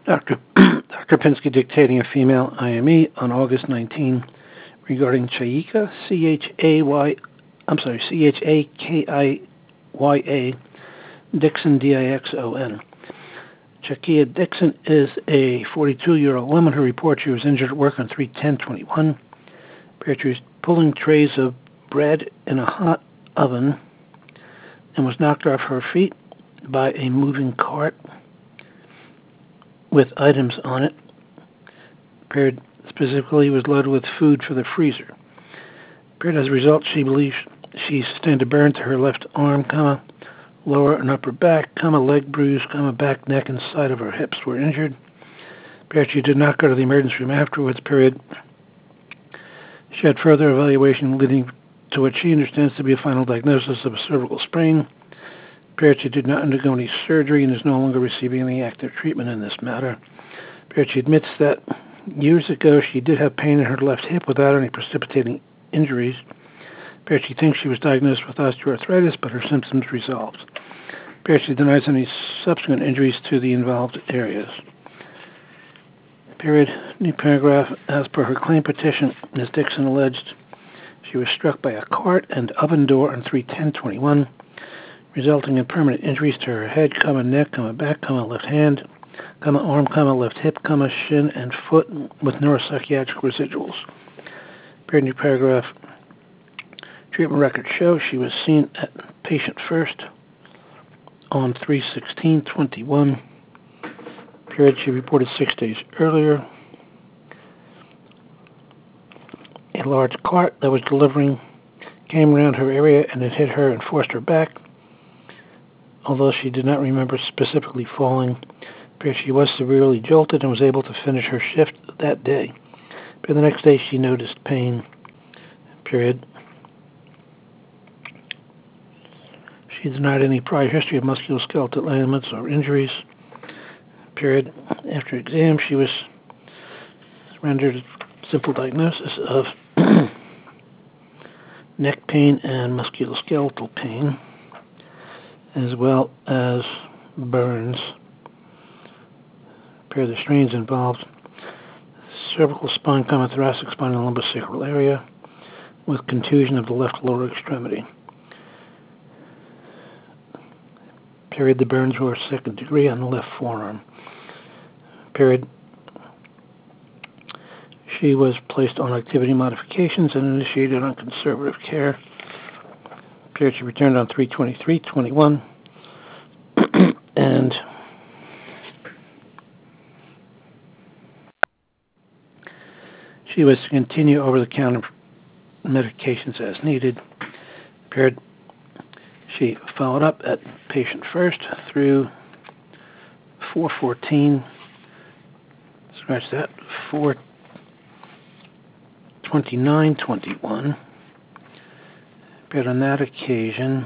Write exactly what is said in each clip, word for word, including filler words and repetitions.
Doctor Doctor Pinsky dictating a female I M E on August nineteenth regarding Chayika, C H A Y, I'm sorry, C H A K I Y A, Dixon, D I X O N. Chakia Dixon is a forty-two-year-old woman who reports she was injured at work on three ten twenty-one. She was pulling trays of bread in a hot oven and was knocked off her feet by a moving cart with items on it. Paired specifically was loaded with food for the freezer. Paired as a result, she believes she sustained a burn to her left arm, comma, lower and upper back, comma, leg bruise, comma, back, neck, and side of her hips were injured. Paired she did not go to the emergency room afterwards. Period. She had further evaluation leading to what she understands to be a final diagnosis of a cervical sprain. Paired she did not undergo any surgery and is no longer receiving any active treatment in this matter. Paired she admits that years ago she did have pain in her left hip without any precipitating injuries. Paired she thinks she was diagnosed with osteoarthritis, but her symptoms resolved. Paired she denies any subsequent injuries to the involved areas. Period. New paragraph. As per her claim petition, Miz Dixon alleged she was struck by a cart and oven door on three ten twenty-one, resulting in permanent injuries to her head, comma, neck, comma, back, comma, left hand, comma, arm, comma, left hip, comma, shin, and foot with neuropsychiatric residuals. Period. New paragraph. Treatment records show she was seen at patient first on three sixteen twenty-one. Period. She reported six days earlier. A large cart that was delivering came around her area and it hit her and forced her back. Although she did not remember specifically falling, she was severely jolted and was able to finish her shift that day. But the next day she noticed pain. Period. She denied any prior history of musculoskeletal ailments or injuries. Period. After exam, she was rendered a simple diagnosis of neck pain and musculoskeletal pain, as well as burns. Period. The strains involved cervical spine, comma, thoracic spine, and lumbosacral area, with contusion of the left lower extremity. Period. The burns were second degree on the left forearm. Period. She was placed on activity modifications and initiated on conservative care. Period. She returned on three twenty-three twenty-one and she was to continue over-the-counter medications as needed. Period. She followed up at patient first through four fourteen, scratch that, four twenty-nine twenty-one. But on that occasion,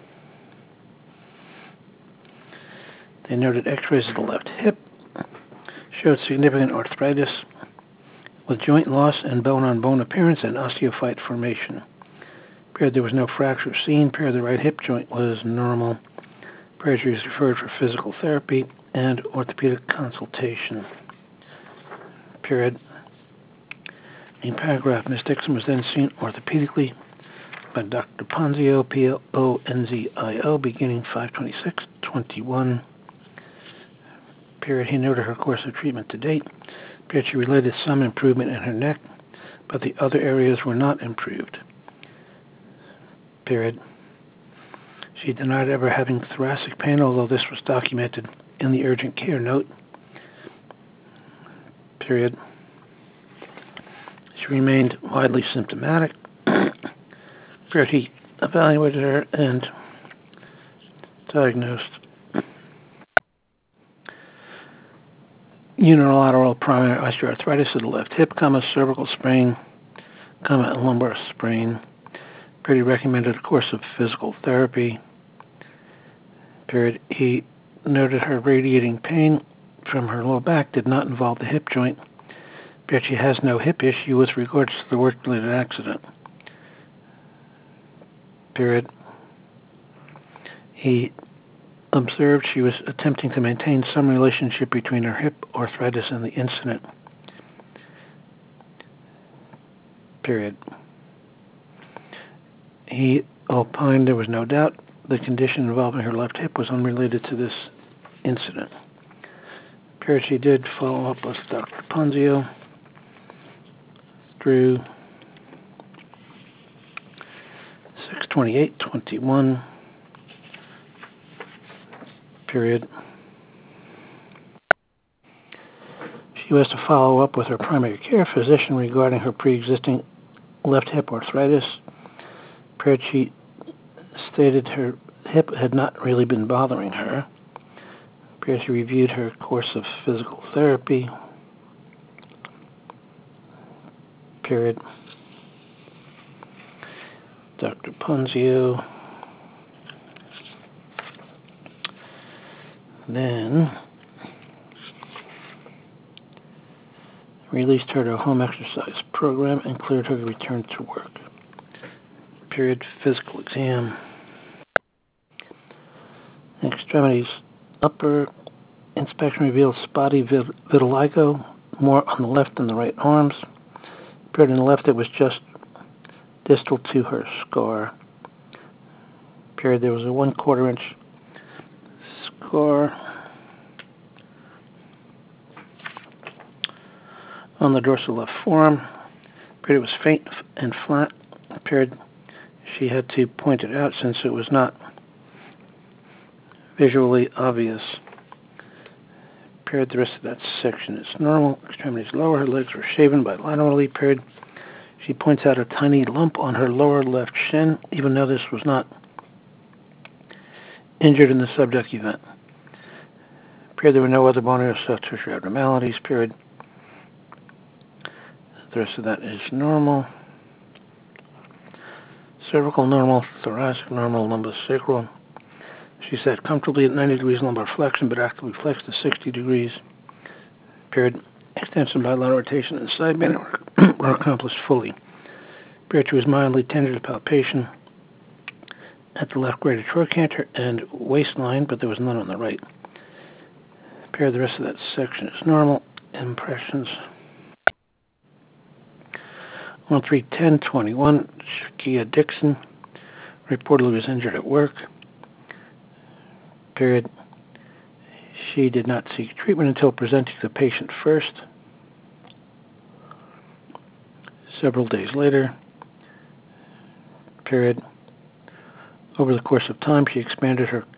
they noted x-rays of the left hip, showed significant arthritis with joint loss and bone-on-bone appearance and osteophyte formation. Period. There was no fracture seen. Period. The right hip joint was normal. Period. She was referred for physical therapy and orthopedic consultation. Period. In paragraph, Miz Dixon was then seen orthopedically by Doctor Ponzio, P O N Z I O, beginning five twenty-six twenty-one. Period. He noted her course of treatment to date. Period. She related some improvement in her neck, but the other areas were not improved. Period. She denied ever having thoracic pain, although this was documented in the urgent care note. Period. She remained widely symptomatic. Period. He evaluated her and diagnosed unilateral primary osteoarthritis of the left hip, comma, cervical sprain, comma, and lumbar sprain. Period. He recommended a course of physical therapy. Period. He noted her radiating pain from her low back did not involve the hip joint. Period. She has no hip issue with regards to the work-related accident. Period. He observed she was attempting to maintain some relationship between her hip arthritis and the incident. Period. He opined there was no doubt the condition involving her left hip was unrelated to this incident. Period. She did follow up with Doctor Ponzio through six twenty-eight twenty-one. Period. She was to follow up with her primary care physician regarding her pre-existing left hip arthritis. Period. She stated her hip had not really been bothering her. Period. She reviewed her course of physical therapy. Period. Doctor Ponzio then released her to a home exercise program and cleared her to return to work. Period. Physical exam. Extremities. Upper inspection reveals spotty vit- vitiligo, more on the left than the right arms. Period. On the left, it was just distal to her scar. Period. There was a one quarter inch scar on the dorsal left forearm. Period. It was faint and flat. Period. She had to point it out since it was not visually obvious. Period. The rest of that section is normal. Extremities lower. Her legs were shaven bilaterally. Period. She points out a tiny lump on her lower left shin, even though this was not injured in the subject event. Period. There were no other bony or soft tissue abnormalities. Period. The rest of that is normal. Cervical normal, thoracic normal, lumbosacral. She sat comfortably at ninety degrees lumbar flexion, but actively flexed to sixty degrees. Period. Extension, bilateral rotation, and side bending were, were accomplished fully. Period. She was mildly tender to palpation at the left greater trochanter and waistline, but there was none on the right. Period. The rest of that section is normal. Impressions. On three ten twenty-one, Shakia Dixon reportedly was injured at work. Period. She did not seek treatment until presenting the patient first. Several days later, period. Over the course of time, she expanded her.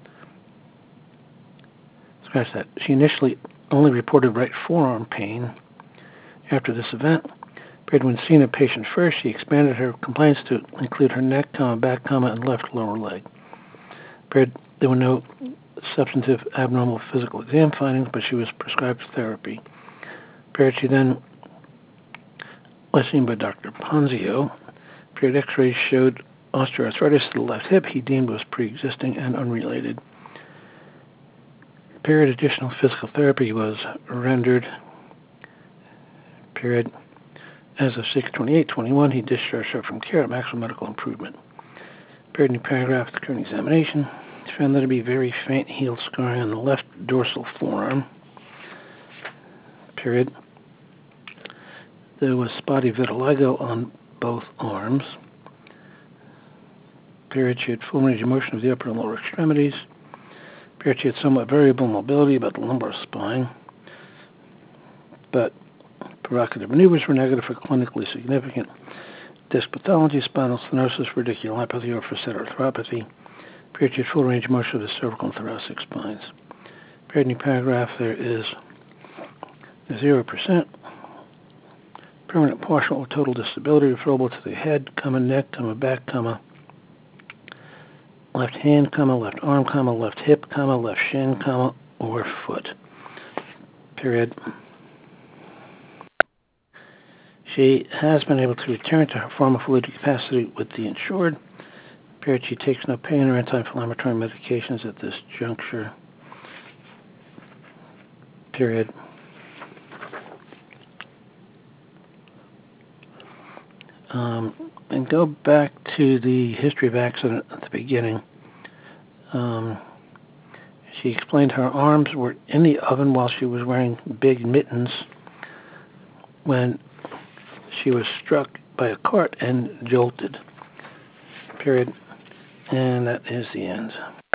Scratch that. She initially only reported right forearm pain. After this event, period, when seen a patient first, she expanded her complaints to include her neck, comma, back, comma, and left lower leg. Period. There were no substantive abnormal physical exam findings, but she was prescribed therapy. Period. She then was seen by Doctor Ponzio. Period. X-rays showed osteoarthritis to the left hip he deemed was pre-existing and unrelated. Period. Additional physical therapy was rendered. Period. As of six twenty-eight twenty-one, he discharged her from care at maximum medical improvement. Period. New paragraph, the current examination. Found there to be very faint heel scarring on the left dorsal forearm. Period. There was spotty vitiligo on both arms. Period. She had full range of motion of the upper and lower extremities. Period. She had somewhat variable mobility about the lumbar spine, but provocative maneuvers were negative for clinically significant disc pathology, spinal stenosis, radiculopathy, or facet arthropathy. Period. She had full range of motion of the cervical and thoracic spines. Period. New paragraph, there is zero percent permanent, partial, or total disability referable to the head, comma, neck, comma, back, comma, left hand, comma, left arm, comma, left hip, comma, left shin, comma, or foot. Period. She has been able to return to her former fluid capacity with the insured. Period. She takes no pain or anti-inflammatory medications at this juncture. Period. Um, and go back to the history of accident at the beginning. Um, She explained her arms were in the oven while she was wearing big mittens when she was struck by a cart and jolted. Period. And that is the end.